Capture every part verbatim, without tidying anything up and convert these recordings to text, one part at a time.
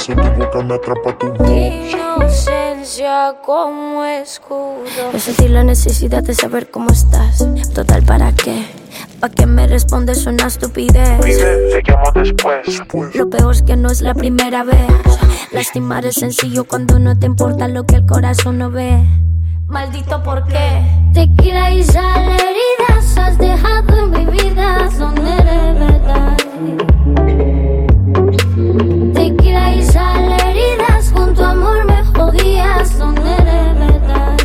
Hipnotizo tu boca, me atrapa tu voz. Inocencia como escudo. Yo sentí la necesidad de saber cómo estás. Total, ¿para qué? ¿Pa' qué me respondes una estupidez? Te llamo después. Lo peor es que no es la primera vez. Lastimar es sencillo cuando no te importa lo que el corazón no ve. Maldito, ¿por qué? Tequila y sal, heridas has dejado en mi vida donde de verdad. Tequila y sal, heridas con tu amor me jodías donde de verdad.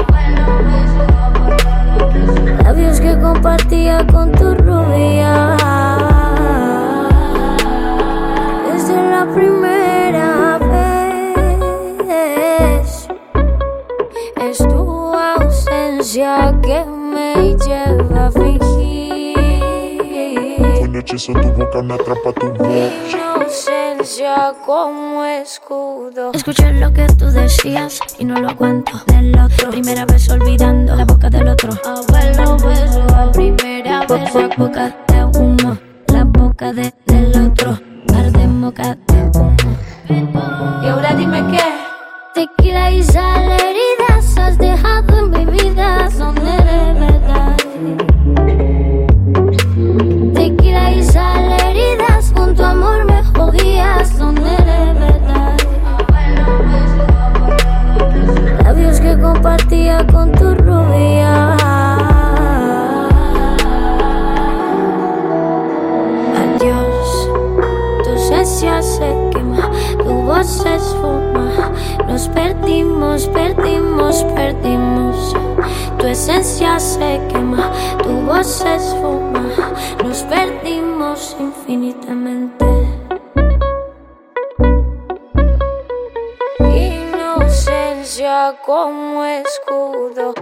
Labios que compartía con tu rubia desde la primera vez. Es tu ausencia que me lleva a fingir. Hipnotizo tu boca, me atrapa tu voz. Inocencia como escudo. Escuché lo que tú decías y no lo aguanto. Del otro, primera vez olvidando la boca del otro. Abuelo beso a primera vez. La boca de humo, la boca de, del otro. Par de boca de humo. Y ahora dime qué. Tequila y sal, heridas has dejado en mi vida donde de verdad. Tequila y sal, heridas con tu amor me jodías donde de verdad. Labios que compartía con tu rubia. Adiós, tu esencia se quema, tu voz se esfuma. Nos perdimos, perdimos, perdimos. Tu esencia se quema, tu voz se esfuma. Nos perdimos infinitamente. Inocencia como escudo.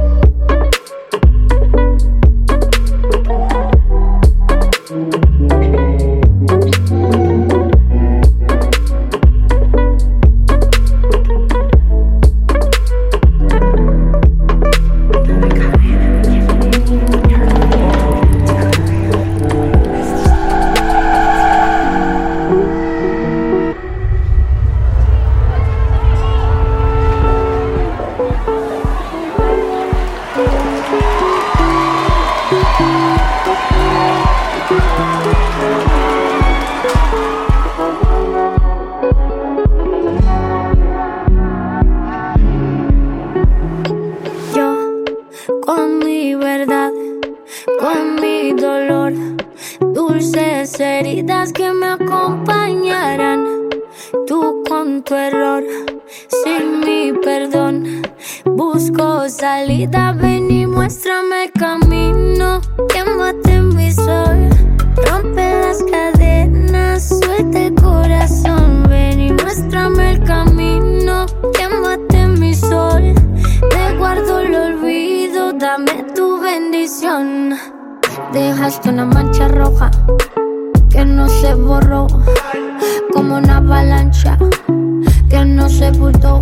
Con mi verdad, con mi dolor, dulces heridas que me acompañarán. Tú con tu error, sin mi perdón, busco salida. Ven y muéstrame el camino. Quémate mi sol, rompe las cadenas, suelta el corazón. Ven y muéstrame el camino. Quémate mi sol, te guardo el olvido, dame tu bendición. Dejaste una mancha roja que no se borró, como una avalancha que no sepultó.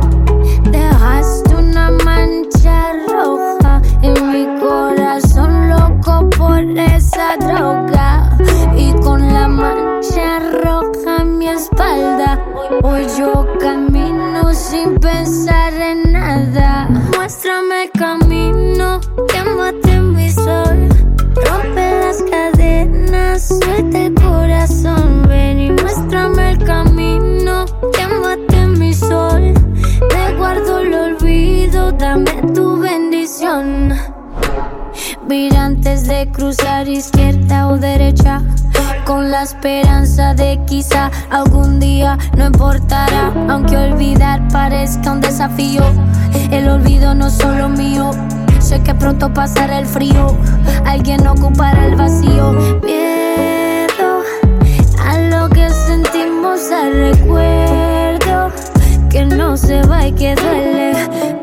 Dejaste una mancha roja en mi corazón, loco por esa droga. Y con la mancha roja en mi espalda, hoy yo camino sin pensar en nada. Muéstrame el camino, quémate mi sol, rompe las cadenas, suelta el corazón. Ven y muéstrame el camino, quémate mi sol, te guardo el olvido, dame tu bendición. Mira antes de cruzar izquierda o derecha, con la esperanza de quizá algún día no importará. Aunque olvidar parezca un desafío, el olvido no es solo mío. Sé que pronto pasará el frío, alguien ocupará el vacío. Miedo a lo que sentimos, al recuerdo que no se va y que duele.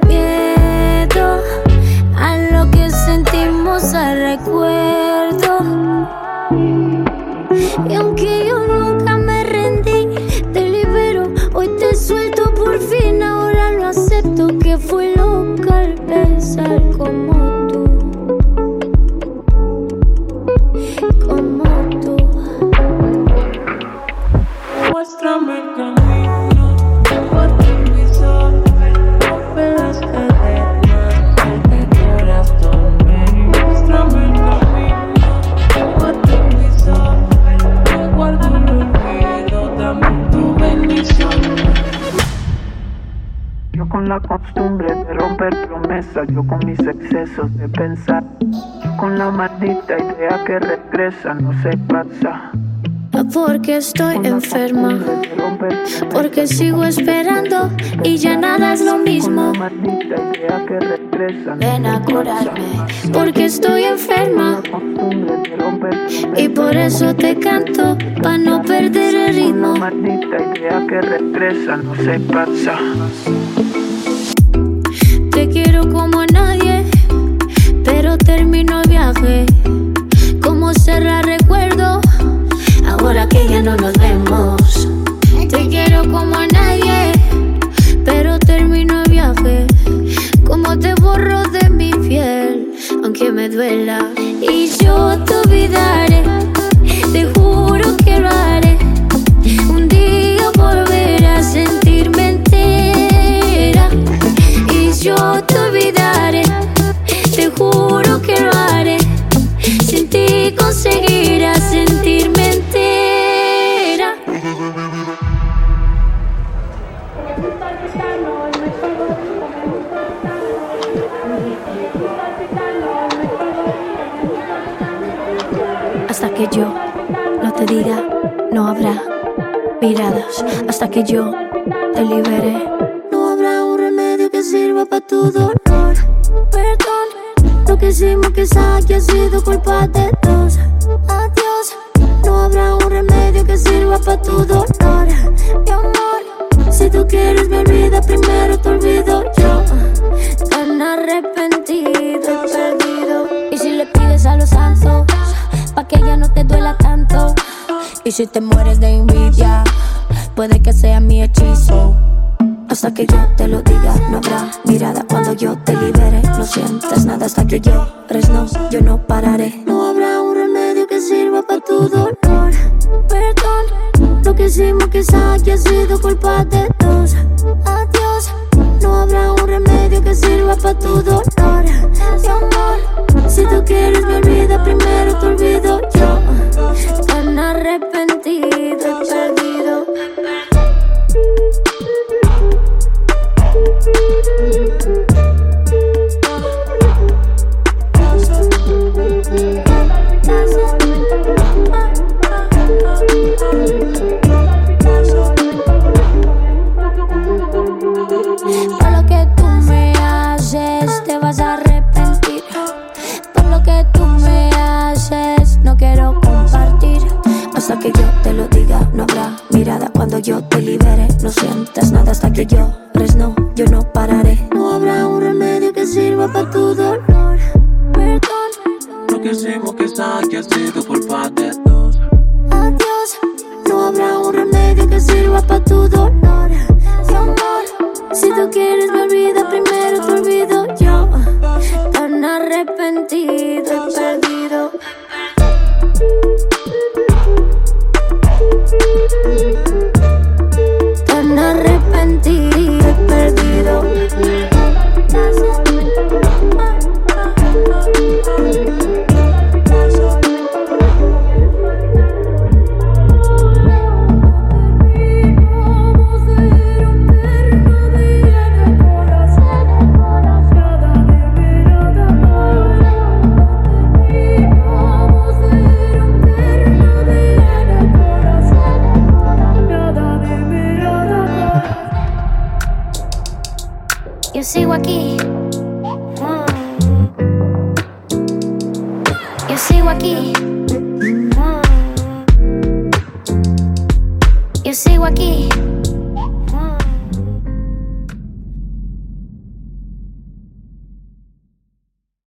Miedo a lo que sentimos, al recuerdo. Y aunque yo nunca me rendí, te libero, hoy te suelto por fin. Ahora lo acepto, que fue loca al pensar como tú, como tú. Muéstrame el camino. romper promesas, yo con mis excesos de pensar, con la maldita idea que regresa, no se pasa. Porque estoy enferma, porque sigo esperando y ya nada es lo mismo. Ven a curarme, porque estoy enferma y por eso te canto, pa' no perder el ritmo. Maldita idea que regresa, no se pasa. Te quiero como a nadie, pero termino el viaje. Como cerrar recuerdo, ahora que ya no nos vemos. Te quiero como a nadie, pero termino el viaje. Como te borro de mi piel, aunque me duela. Y yo te olvidaré, te juro que lo haré. Un día volveré a sentirme entera. Y yo te olvidaré, te juro que lo haré. Sin ti conseguirás sentirme entera. Hasta que yo no te diga, no habrá miradas. Hasta que yo te libere, no habrá un remedio que sirva para tu dolor. Perdón, lo que hicimos quizá que ha sido culpa de dos. Adiós, no habrá un remedio que sirva para tu dolor. Mi amor, si tú quieres me olvida, primero te olvido yo. Tan arrepentido y perdido. Y si le pides a los santos, pa' que ya no te duela tanto. Y si te mueres de envidia, puede que sea mi hechizo. Hasta que yo te lo diga, no habrá mirada. Cuando yo te libere, no sientas nada. Hasta que yo no, yo no pararé. No habrá un remedio que sirva para tu dolor. Perdón, lo que hicimos quizá que ha sido culpa de dos. Adiós, no habrá un remedio que sirva para tu dolor. Mi amor, si tú quieres me olvida, primero te olvido yo. Tan arrepentido y perdido. Por lo que tú me haces, te vas a arrepentir. Por lo que tú me haces, no quiero compartir. Hasta que yo te lo diga, no habrá mirada. Cuando yo te libere, no sientas nada. Hasta que yo no, yo no pararé. No habrá un remedio que sirva para tu dolor. Perdón, lo que hicimos quizá que ha sido culpa de dos. Adiós, no habrá un remedio que sirva para tu dolor. Mi amor, si tú quieres me olvida, primero te olvido yo. Tan arrepentido y perdido. Tan arrepentido y perdido. Yo sigo aquí. Yo sigo aquí. Yo sigo aquí.